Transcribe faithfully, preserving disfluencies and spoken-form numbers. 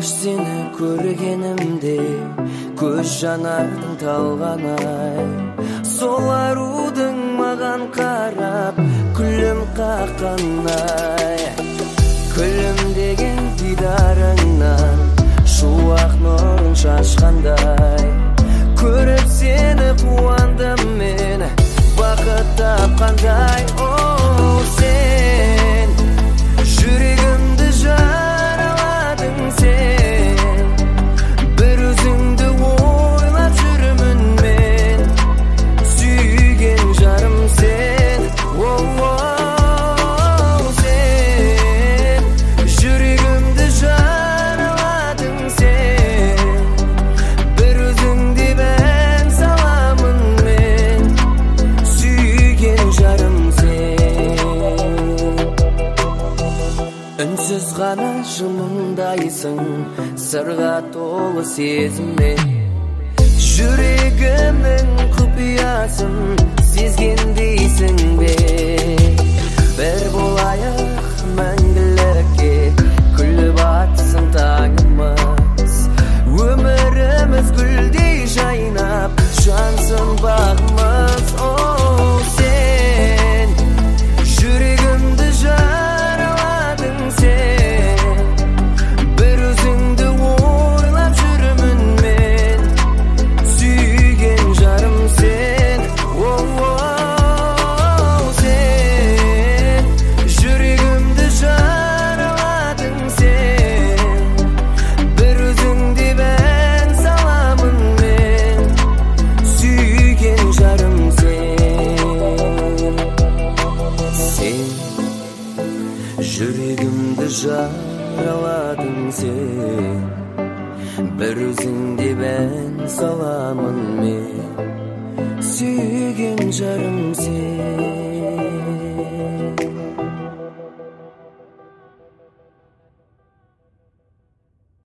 сені көргенімде көз жанардың талғанай, сол арудың маған қарап күлім қаққанай. Күлімдеген дидарыңнан шуақ нұрын шашқандай, көріп сені қуандым мен, бақыт тапқандай. Оу, сен жүрегімді жараладың, сен бір өзіңді ойлап жүрмін мен, сүйген жарым сен. Оу, сен жүрегімді жараладың, сен бір өзіңде бән саламын мен, сүйген жарым сен. Үнсіз ғана жымыңдайсың, сырға толы сезіммен, жүрегімнің құпиясын сезгендейсің бе? Бір болайық мәңгілікке, күліп атсын таңымыз, өміріміз гүлдей жайнап жансын бағымыз. Оу, сен жүрегімді жараладың, сен бір өзіңді ойлап жүрмін мен, сүйген жарым сен. Оу, сен жүрегімді жараладың, сен бір өзіңде бән саламын мен, сүйген жарым сен. Сен жүрегімді жараладың, сен бір өзіңде бән саламын мен, сүйген жарым сен.